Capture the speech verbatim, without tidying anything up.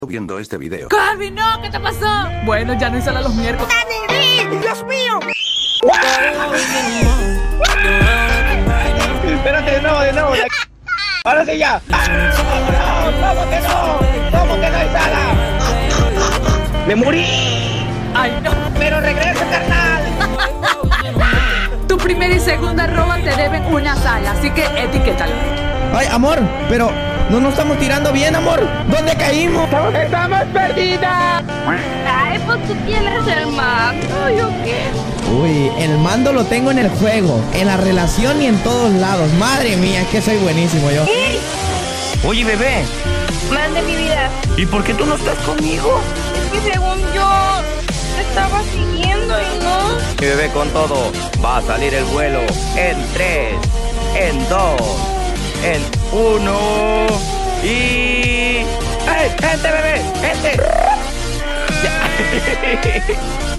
viendo este video. ¡Calvin, no! ¿Qué te pasó? Bueno, ya no hay sala los miércoles. ¡Dani! ¡Dios mío! Espérate, de nuevo, de nuevo. Ahora sí ya. ¿Cómo que no? ¿Cómo que no hay sala? ¡Me morí! ¡Ay, no! ¡Pero regresa, carnal! Tu primera y segunda arroba te deben una sala, así que etiquétalo. Ay, amor, pero no nos estamos tirando bien, amor. ¿Dónde caímos? ¡Estamos perdidas! Ay, pues tú tienes el mando, ¿yo qué? Uy, el mando lo tengo en el juego, en la relación y en todos lados. Madre mía, es que soy buenísimo yo. ¡Ey! Oye, bebé, Mande mi vida. ¿y por qué tú no estás conmigo? Es que según yo te estaba siguiendo y no. Mi bebé, con todo, va a salir el vuelo en tres, en dos, en uno y... ¡Ey, gente, bebé! ¡Gente! Ya.